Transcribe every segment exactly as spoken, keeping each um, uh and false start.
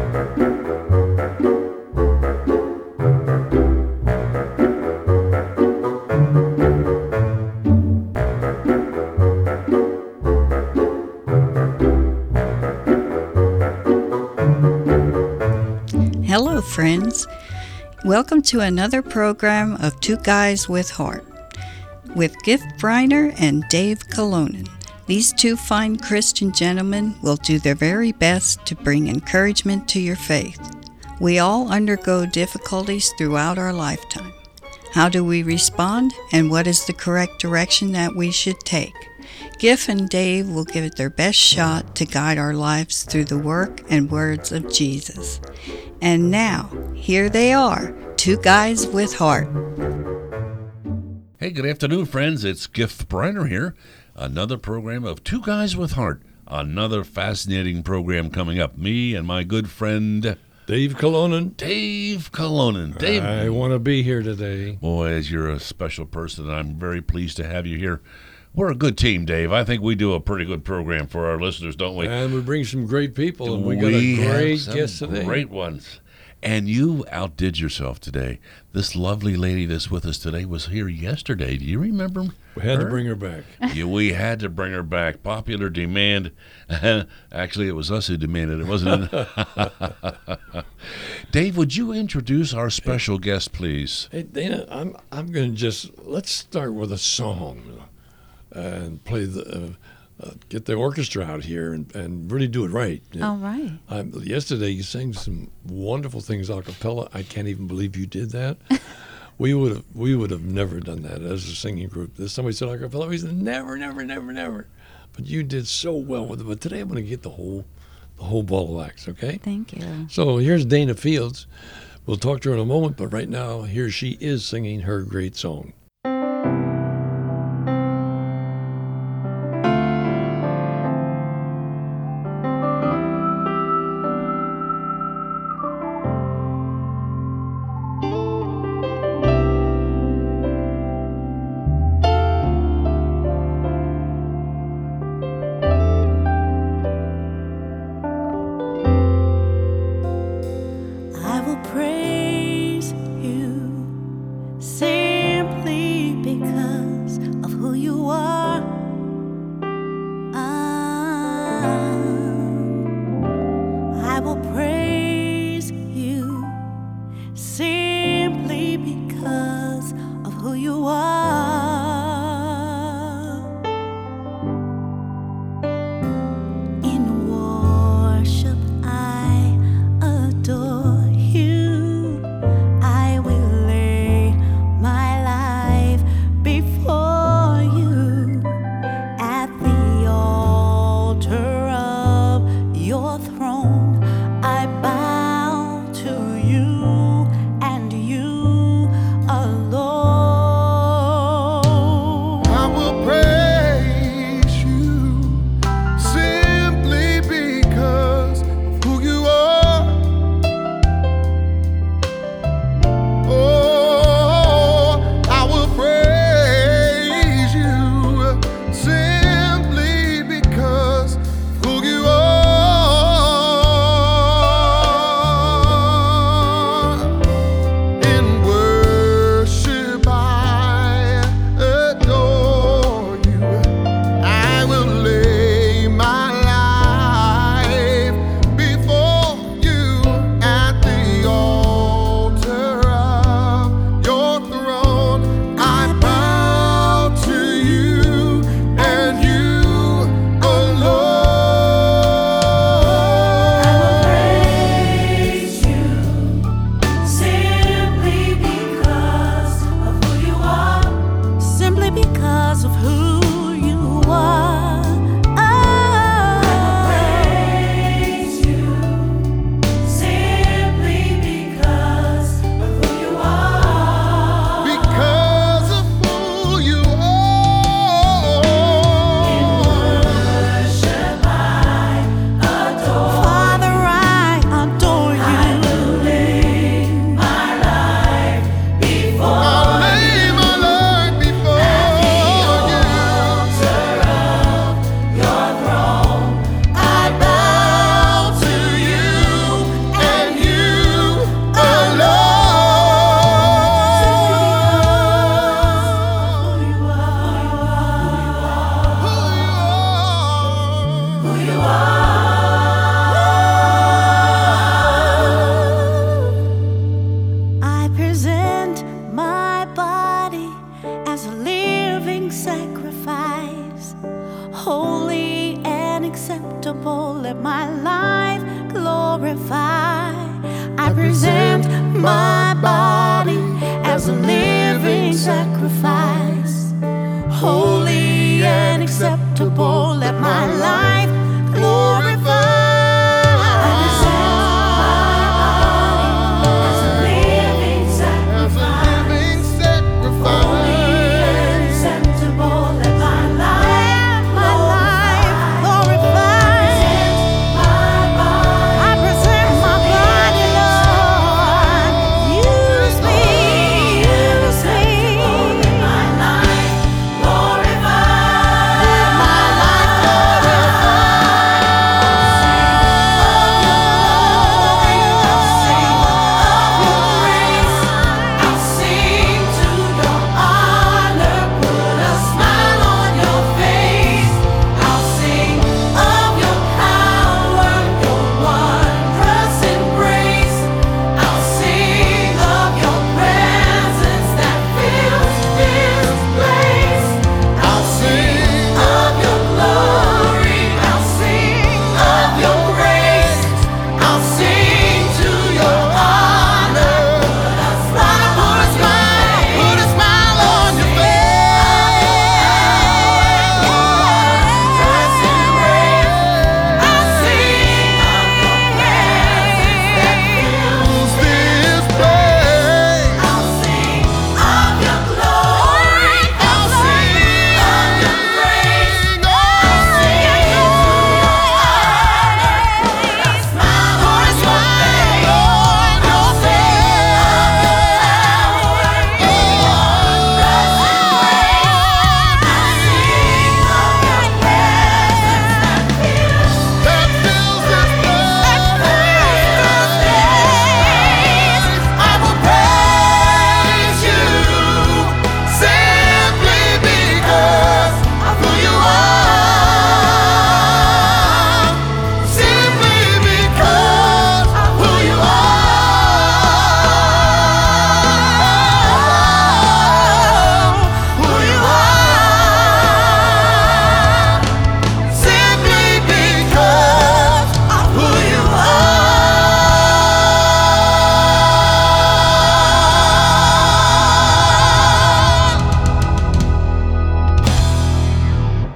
Hello, friends. Welcome to another program of Two Guys with Heart with Gift Briner and Dave Colonen. These two fine Christian gentlemen will do their very best to bring encouragement to your faith. We all undergo difficulties throughout our lifetime. How do we respond, and what is the correct direction that we should take? Giff and Dave will give it their best shot to guide our lives through the work and words of Jesus. And now, here they are, Two Guys with Heart. Hey, good afternoon, friends. It's Gift Briner here. Another program of Two Guys with Heart. Another fascinating program coming up. Me and my good friend... Dave Colonen. Dave Colonen. Dave. I want to be here today. Boy, as you're a special person, and I'm very pleased to have you here. We're a good team, Dave. I think we do a pretty good program for our listeners, don't we? And we bring some great people, and we, we got a great guest today. Great ones. And you outdid yourself today. This lovely lady that's with us today was here yesterday. Do you remember her? We had to bring her back. Yeah, we had to bring her back. Popular demand. Actually, it was us who demanded it, wasn't it? Dave, would you introduce our special guest, please? Hey, Dana, I'm I'm going to just, let's start with a song and play the... Uh, Uh, get the orchestra out here and, and really do it right. All right. Um, yesterday you sang some wonderful things a cappella. I can't even believe you did that. we would have we would have never done that as a singing group. There's somebody said a cappella. We said never, never, never, never. But you did so well with it. But today I'm going to get the whole the whole ball of wax. Okay. Thank you. So here's Dana Fields. We'll talk to her in a moment. But right now, here she is singing her great song. present my body as a living sacrifice, holy and acceptable. Let my life glorify. I present my body as a living sacrifice, holy and acceptable. Let my life, my life glorify. My body, I present my body, Lord. Use me, use me. Let my life glorify. Let my life I'll sing to your honor, put a smile on your face. I'll sing of your power, your wondrous embrace. I'll sing of your presence that fills this place. I'll sing of your glory. I'll sing of your grace. I'll sing to your honor. Put a smile, put a smile on your face. Just embrace. I'll sing of your presence that fills this place. I'll sing of your glory. I'll sing of your grace. I'll sing to your honor. Put a smile on your face. I'll sing of your power, your wondrous embrace. I'll sing of your presence that fills, that fills this place. I will praise you simply because of who you are. Simply because of who you are. Who you are. Simply because of who you are.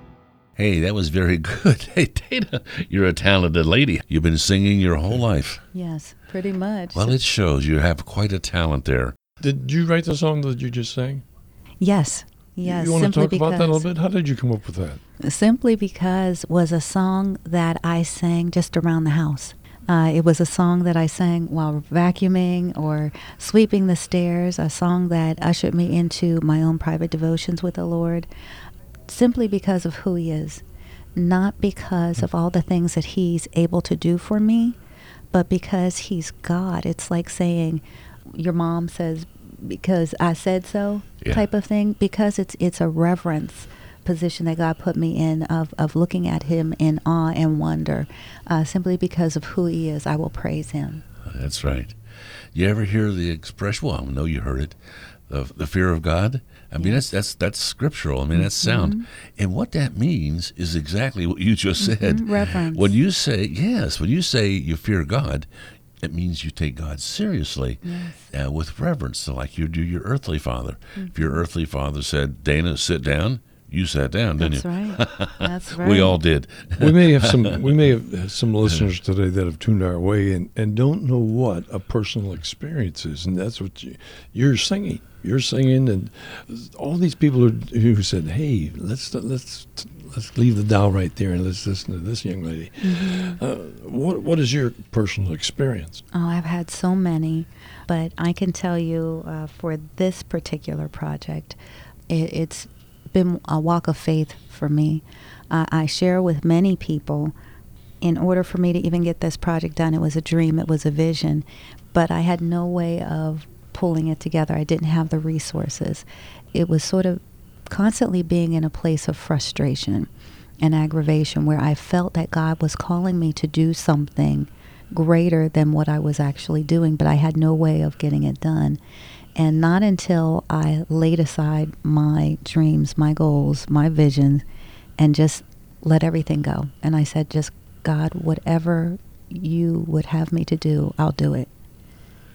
Hey, that was very good. Hey, Dana, you're a talented lady. You've been singing your whole life. Yes, pretty much. Well, it shows you have quite a talent there. Did you write the song that you just sang? yes, yes. You want to simply talk about that a because, little bit? How did you come up with that? Simply because was a song that I sang just around the house. Uh, it was a song that I sang while vacuuming or sweeping the stairs, a song that ushered me into my own private devotions with the Lord, simply because of who He is. Not because of all the things that He's able to do for me, but because He's God. It's like saying, your mom says, because I said so, Yeah. type of thing, because it's it's a reverence position that God put me in of, of looking at Him in awe and wonder. Uh, simply because of who He is, I will praise Him. That's right. You ever hear the expression? Well, I know you heard it. The, the fear of God. I mean, that's that's that's scriptural. I mean, that's sound. And what that means is exactly what you just said. Mhm, reverence. When you say yes, when you say you fear God, it means you take God seriously, Yes. uh, with reverence, so like you do your earthly father. If your earthly father said, "Dana, sit down," you sat down, didn't That's you? right. That's right. We all did. We may have some. We may have some listeners today that have tuned our way and, and don't know what a personal experience is, and that's what you, you're singing. You're singing, and all these people who, who said, "Hey, let's let's let's leave the dial right there and let's listen to this young lady." Mm-hmm. Uh, what what is your personal experience? Oh, I've had so many, but I can tell you uh, for this particular project, it, it's been a walk of faith for me. Uh, I share with many people. In order for me to even get this project done, it was a dream, it was a vision, but I had no way of pulling it together. I didn't have the resources. It was sort of constantly being in a place of frustration and aggravation where I felt that God was calling me to do something greater than what I was actually doing, but I had no way of getting it done. And not until I laid aside my dreams, my goals, my visions, and just let everything go. And I said, just God, whatever you would have me to do, I'll do it.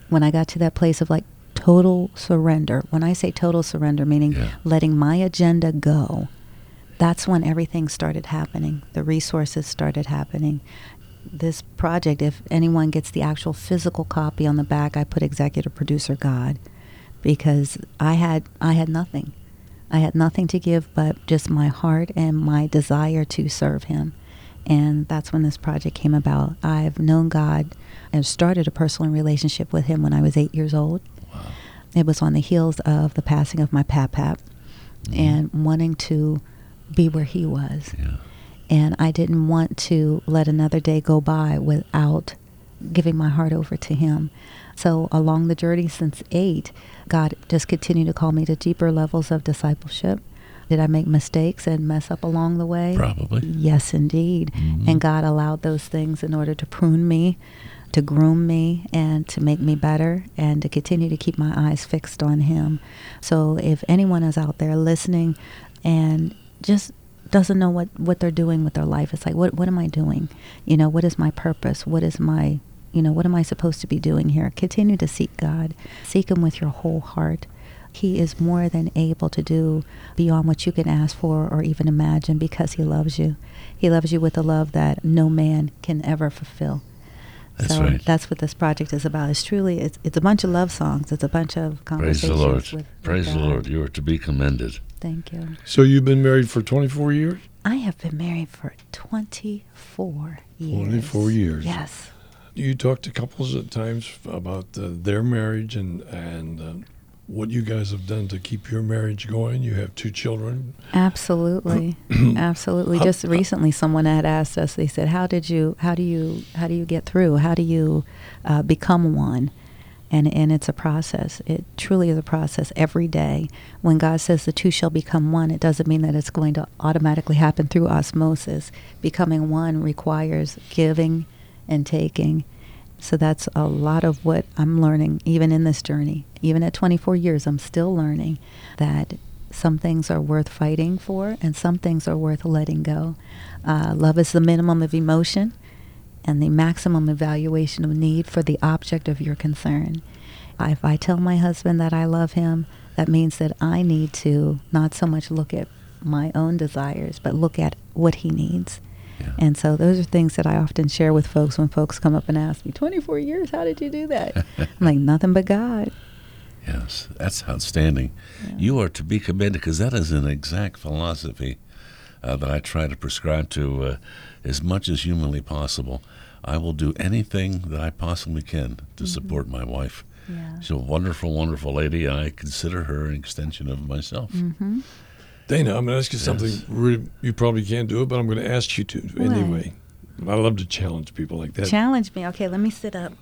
when I got to that place of like total surrender, when I say total surrender, meaning Yeah. letting my agenda go, that's when everything started happening. The resources started happening. This project, if anyone gets the actual physical copy on the back, I put executive producer God, because I had I had nothing. I had nothing to give but just my heart and my desire to serve him. And that's when this project came about. I've known God and started a personal relationship with him when I was eight years old. Wow. It was on the heels of the passing of my pap-pap Mhm. and wanting to be where he was. Yeah. And I didn't want to let another day go by without giving my heart over to him. So along the journey since eight, God just continued to call me to deeper levels of discipleship. Did I make mistakes and mess up along the way? Probably. Yes, indeed. Mhm. And God allowed those things in order to prune me, to groom me, and to make me better, and to continue to keep my eyes fixed on him. So if anyone is out there listening and just doesn't know what, what they're doing with their life, it's like, what what am I doing? You know, what is my purpose? What is my, you know, what am I supposed to be doing here? Continue to seek God. Seek him with your whole heart. He is more than able to do beyond what you can ask for or even imagine, because he loves you. He loves you with a love that no man can ever fulfill. That's so right. that's what this project is about. It's truly, it's, it's a bunch of love songs. It's a bunch of Praise conversations the Lord. with, with Praise the God. Lord. You are to be commended. Thank you. So you've been married for twenty-four years? I have been married for twenty-four years. twenty-four years. Yes. You talk to couples at times about uh, their marriage and, and uh, what you guys have done to keep your marriage going. You have two children. Absolutely. Absolutely. Just recently someone had asked us, they said, how did you, how do you, how do you get through? How do you uh, become one? And, and it's a process. It truly is a process every day. When God says the two shall become one, it doesn't mean that it's going to automatically happen through osmosis. Becoming one requires giving and taking. So that's a lot of what I'm learning, even in this journey. Even at twenty-four years, I'm still learning that some things are worth fighting for and some things are worth letting go. Uh, love is the minimum of emotion and the maximum evaluation of need for the object of your concern. If I tell my husband that I love him, that means that I need to not so much look at my own desires, but look at what he needs. Yeah. And so those are things that I often share with folks when folks come up and ask me, twenty-four years, how did you do that? I'm like, nothing but God. Yes, that's outstanding. Yeah. You are to be commended, because that is an exact philosophy uh, that I try to prescribe to uh, as much as humanly possible. I will do anything that I possibly can to Mhm. support my wife. Yeah. She's a wonderful, wonderful lady, and I consider her an extension of myself. Mm-hmm. Dana, I'm going to ask you something. Yes. Really, you probably can't do it, but I'm going to ask you to What? anyway. I love to challenge people like that. Challenge me. Okay, let me sit up.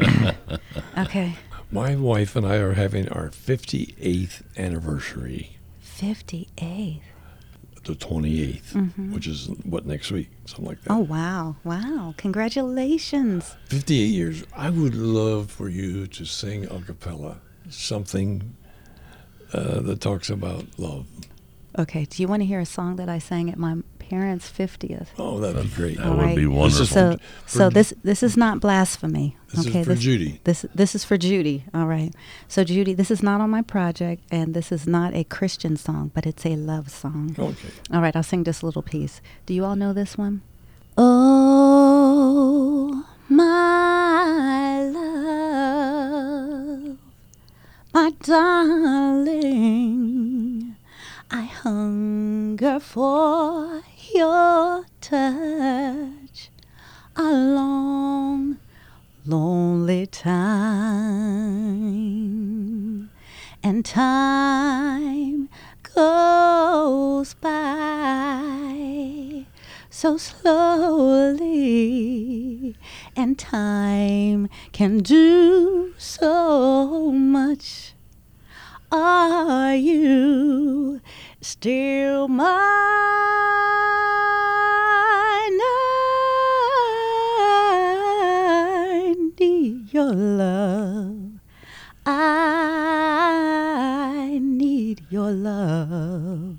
Okay. My wife and I are having our fifty-eighth anniversary, fifty-eight. the twenty-eighth, Mhm. which is what, next week, something like that. Oh, wow. Wow. Congratulations. fifty-eight years. I would love for you to sing a cappella, something uh, that talks about love. Okay, do you want to hear a song that I sang at my parents' fiftieth? Oh, that'd be great. That All would right. be This wonderful. is So, for- so for- this this is not blasphemy. This okay, is for Judy. This this is for Judy. All right. So Judy, this is not on my project, and this is not a Christian song, but it's a love song. Okay. All right, I'll sing just a little piece. Do you all know this one? Oh, my love, my darling, I hunger for your touch. A long, lonely time, and time goes by so slowly, and time can do so much. Are you still mine? I need your love. I need your love.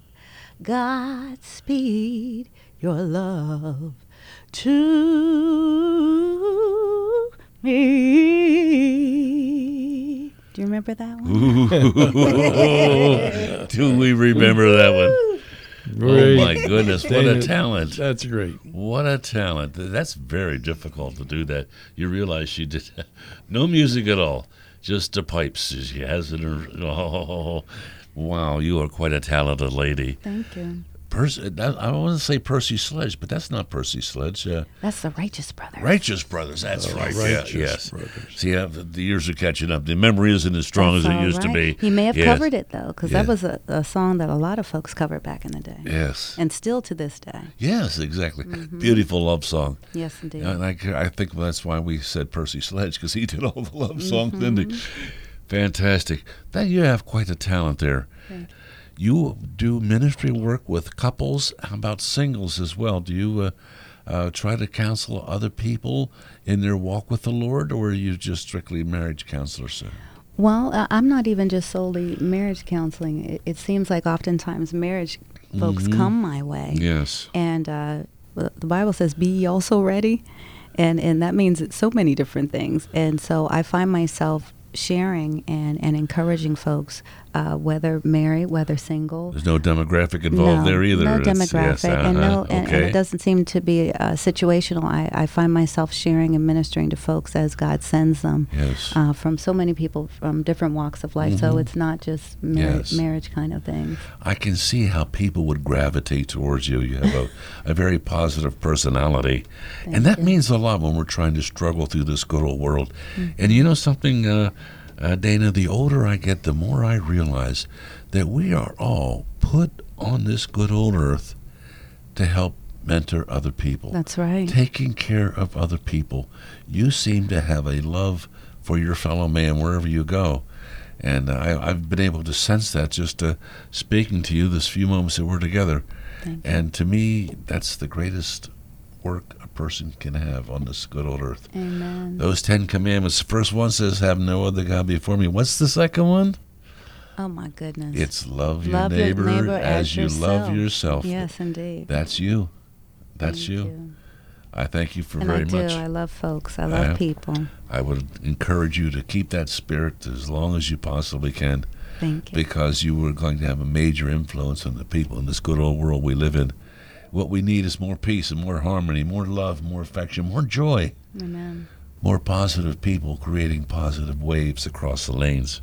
Godspeed your love to me. Do you remember that one? Ooh, do we remember that one? Great. Oh my goodness, what a Dana, talent. That's great. What a talent. That's very difficult to do that. You realize she did no music at all, just the pipes. She has it in her, oh, wow, you are quite a talented lady. Thank you. Percy, that, I want to say Percy Sledge, but that's not Percy Sledge. Uh, That's the Righteous Brothers. Righteous Brothers, that's Uh, right. Righteous yeah, yes. Brothers. See, uh, the, the years are catching up. The memory isn't as strong That's as it all used to be. right. He may have Yes. covered it, though, because Yeah. that was a, a song that a lot of folks covered back in the day. Yes. And still to this day. Yes, exactly. Mm-hmm. Beautiful love song. Yes, indeed. And I, I think that's why we said Percy Sledge, because he did all the love songs, Mm-hmm. didn't he? Fantastic. That you have quite a talent there. Thank You do ministry work with couples. How about singles as well? Do you uh, uh, try to counsel other people in their walk with the Lord, or are you just strictly marriage counselor, sir? Well, uh, I'm not even just solely marriage counseling. It, it seems like oftentimes marriage folks Mhm. come my way. Yes. And uh, the the Bible says, be ye also ready. And, and that means so many different things. And so I find myself sharing and, and encouraging folks, uh, whether married, whether single. There's no demographic involved no, there either. No It's- demographic, yes, and no, uh-huh, and, and okay. it doesn't seem to be uh, situational. I, I find myself sharing and ministering to folks as God sends them, Yes. uh, from so many people from different walks of life. So Mhm. it's not just mar- Yes. marriage kind of thing. I can see how people would gravitate towards you. You have a, a very positive personality. Thank and that you. means a lot when we're trying to struggle through this good old world. Mm-hmm. And you know something, uh, uh, Dana, the older I get, the more I realize that we are all put on this good old earth to help mentor other people. That's right. Taking care of other people. You seem to have a love for your fellow man wherever you go. And I, I've been able to sense that just uh, speaking to you this few moments that we're together. Thank you. And to me, that's the greatest work a person can have on this good old earth. Amen. Those Ten Commandments, the first one says, have no other God before me. What's the second one? Oh my goodness. It's love your, Love your neighbor, neighbor as, as you love yourself. yourself. Yes, indeed. That's you. That's Thank you. I thank you for And very I do. much. I love folks. I love I- people. I would encourage you to keep that spirit as long as you possibly can, Thank you. because you are going to have a major influence on the people in this good old world we live in. What we need is more peace and more harmony, more love, more affection, more joy, Amen. more positive people creating positive waves across the lanes.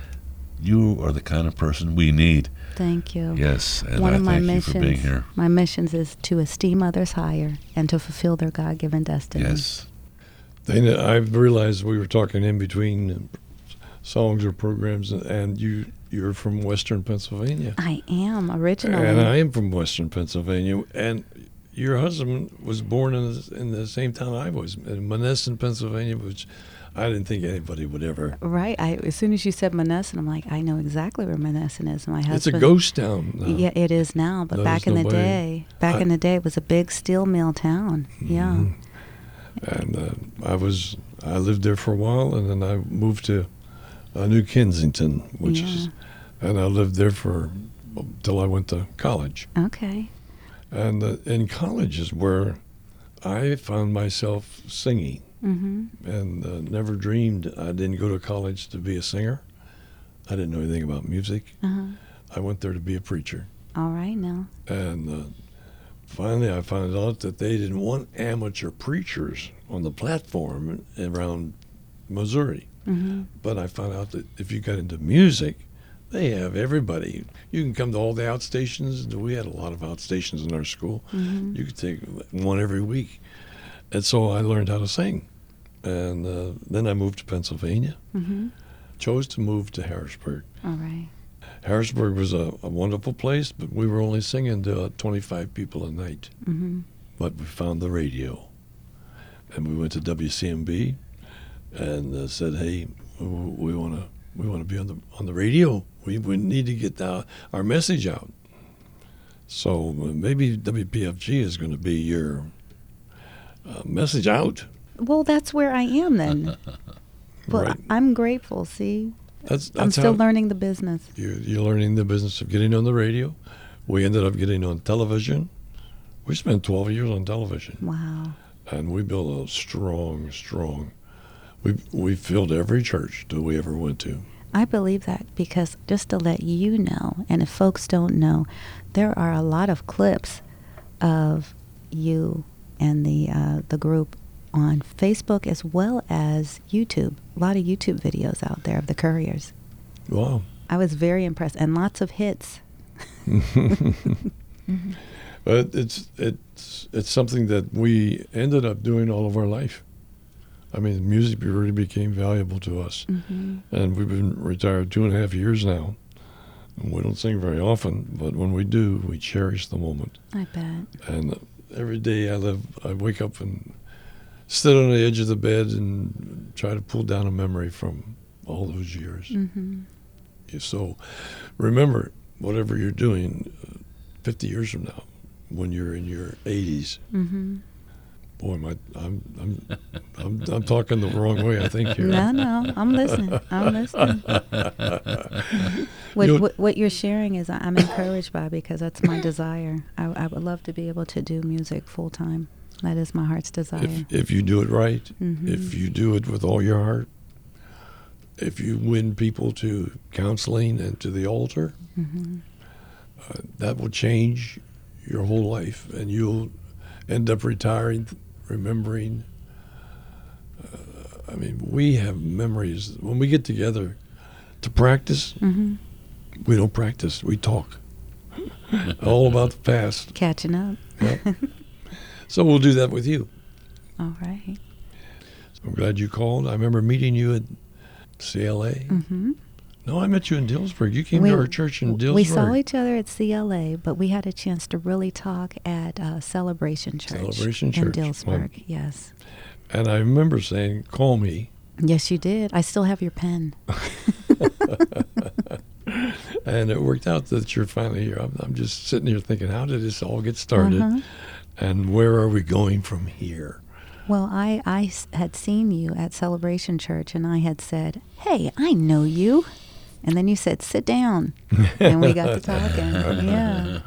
You are the kind of person we need. Thank you. Yes, and One I of my thank you missions, for being here. my missions is to esteem others higher and to fulfill their God-given destiny. Yes. Dana, I've realized we were talking in between songs or programs, and you you're from Western Pennsylvania, I am originally. and I am from Western Pennsylvania, and your husband was born in the, in the same town I was, in Monessen, Pennsylvania, which I didn't think anybody would ever. Right. I, as soon as you said Monessen, I'm like, I know exactly where Monessen is. My husband. It's a ghost town now. Yeah, it is now. But There's back in no the way. day, back I- in the day, it was a big steel mill town. Yeah. Mhm. And uh, I was I lived there for a while, and then I moved to uh, New Kensington, which is, and I lived there for till I went to college. Okay. And uh, in college is where I found myself singing, Mm-hmm. and uh, never dreamed I didn't go to college to be a singer. I didn't know anything about music. Uh-huh. I went there to be a preacher, All right now. and uh, finally I found out that they didn't want amateur preachers on the platform around Missouri. Mm-hmm. But I found out that if you got into music, they have everybody. You can come to all the outstations. We had a lot of outstations in our school. Mm-hmm. You could take one every week. And so I learned how to sing. And uh, then I moved to Pennsylvania, Mm-hmm. chose to move to Harrisburg. All right. Harrisburg was a, a wonderful place, but we were only singing to uh, twenty-five people a night. Mm-hmm. But we found the radio. And we went to W C M B and uh, said, hey, we want to we want to be on the on the radio. We, we need to get the, our message out. So uh, maybe W P F G is going to be your uh, message out. Well, that's where I am then. Well, Right. I'm grateful. See, That's, that's I'm still how learning the business. you, you're learning the business of getting on the radio. We ended up getting on television. We spent twelve years on television. Wow. And we built a strong, strong. We we filled every church that we ever went to. I believe that because just to let you know, and if folks don't know, there are a lot of clips of you and the uh, the group on Facebook as well as YouTube. A lot of YouTube videos out there of the Couriers. Wow. I was very impressed, and lots of hits. But it's it's it's something that we ended up doing all of our life. I mean, music really became valuable to us, Mm-hmm. and we've been retired two and a half years now. And we don't sing very often, but when we do, we cherish the moment. I bet. And uh, every day I live, I wake up and sit on the edge of the bed and try to pull down a memory from all those years. Mm-hmm. So remember, whatever you're doing uh, fifty years from now, when you're in your eighties, Mm-hmm. boy, my, I'm, I'm, I'm, I'm talking the wrong way, I think, here. No, no, I'm listening. I'm listening. What, You know- what, what you're sharing is I'm encouraged by, because that's my desire. I, I would love to be able to do music full time. That is my heart's desire. If, if you do it right, Mhm. if you do it with all your heart, if you win people to counseling and to the altar, Mm-hmm. uh, that will change your whole life, and you'll end up retiring, remembering. Uh, I mean, we have memories. When we get together to practice, Mm-hmm. we don't practice, we talk. All about the past. Catching up. Yep. So we'll do that with you. All right. I'm glad you called. I remember meeting you at C L A. Mm-hmm. No, I met you in Dillsburg. You came We- to our church in Dillsburg. We saw each other at C L A, but we had a chance to really talk at uh, Celebration Church. Celebration in Church. Dillsburg. Well- Yes. And I remember saying, call me. Yes, you did. I still have your pen. And it worked out that you're finally here. I'm, I'm just sitting here thinking, how did this all get started? Uh-huh. And where are we going from here? Well, I, I s- had seen you at Celebration Church, and I had said, hey, I know you. And then you said, sit down. And we got to talking. Yeah.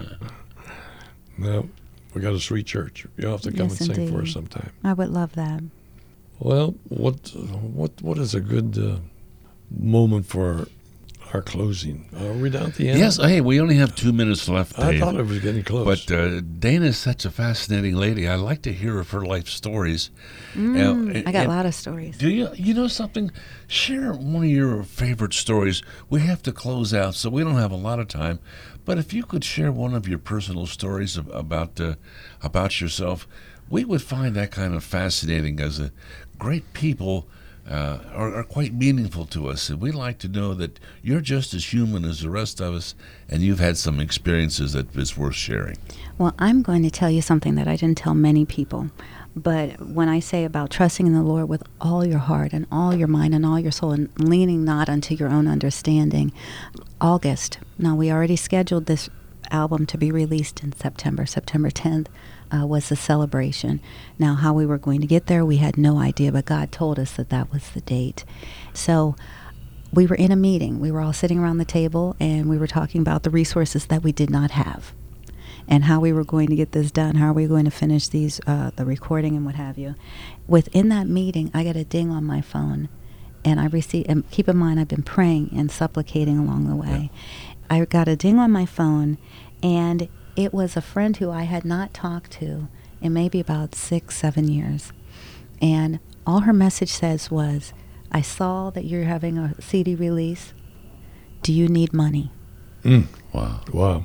No, we got a sweet church. You'll have to come Yes, and sing for indeed. us sometime. I would love that. Well, what what what is a good uh, moment for our closing? Are we down at the end? Yes, hey, we only have two minutes left, I Dave. thought it was getting close. But uh, Dana's such a fascinating lady. I like to hear of her life stories. Mm, Uh, I got and- a lot of stories. Do you? You know something? Share one of your favorite stories. We have to close out, so we don't have a lot of time. But if you could share one of your personal stories ab- about uh, about yourself, we would find that kind of fascinating. As a great people uh, are, are quite meaningful to us, and we like to know that you're just as human as the rest of us, and you've had some experiences that is worth sharing. Well, I'm going to tell you something that I didn't tell many people. But when I say about trusting in the Lord with all your heart and all your mind and all your soul and leaning not unto your own understanding, August. Now, we already scheduled this album to be released in September. September tenth uh, was the celebration. Now, how we were going to get there, we had no idea, but God told us that that was the date. So we were in a meeting. We were all sitting around the table, and we were talking about the resources that we did not have, and how we were going to get this done, how are we going to finish these, uh, the recording and what have you. Within that meeting, I got a ding on my phone, and I received, and keep in mind, I've been praying and supplicating along the way. I got a ding on my phone, and it was a friend who I had not talked to in maybe about six, seven years. And all her message says was, I saw that you're having a C D release. Do you need money? Mm. Wow. Wow.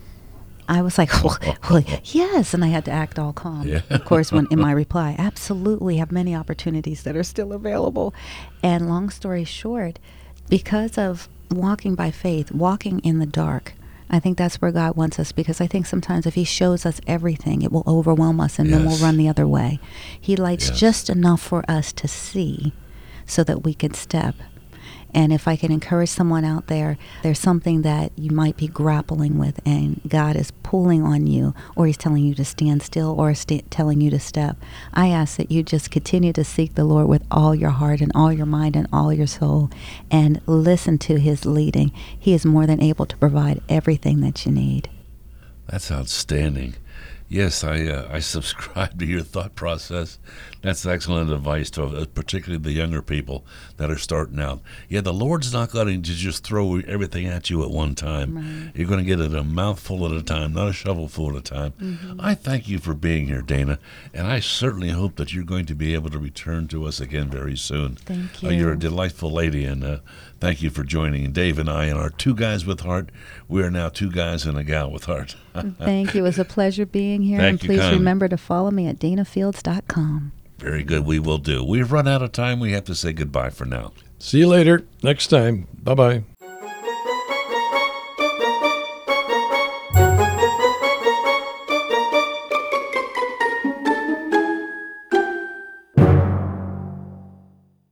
I was like, well, well, yes, and I had to act all calm. Yeah. Of course, when in my reply, absolutely have many opportunities that are still available. And long story short, because of walking by faith, walking in the dark, I think that's where God wants us, because I think sometimes if he shows us everything, it will overwhelm us, and then we'll Yes. run the other way. He lights Yes. just enough for us to see so that we can step. And if I can encourage someone out there, there's something that you might be grappling with, and God is pulling on you, or he's telling you to stand still, or sta- telling you to step. I ask that you just continue to seek the Lord with all your heart and all your mind and all your soul, and listen to his leading. He is more than able to provide everything that you need. That's outstanding. Yes, I uh, I subscribe to your thought process. That's excellent advice to uh, particularly the younger people that are starting out. Yeah, the Lord's not going to just throw everything at you at one time. Right. You're going to get it a mouthful at a time, not a shovelful at a time. Mm-hmm. I thank you for being here, Dana, and I certainly hope that you're going to be able to return to us again very soon. Thank Uh, you. you're a delightful lady, and uh, thank you for joining. And Dave and I and our Two Guys with Heart, we are now two guys and a gal with heart. Thank you. It was a pleasure being here. Thank and you please kindly. remember to follow me at dana fields dot com. Very good, we will do. We've run out of time. We have to say goodbye for now. See you later. Next time. Bye bye.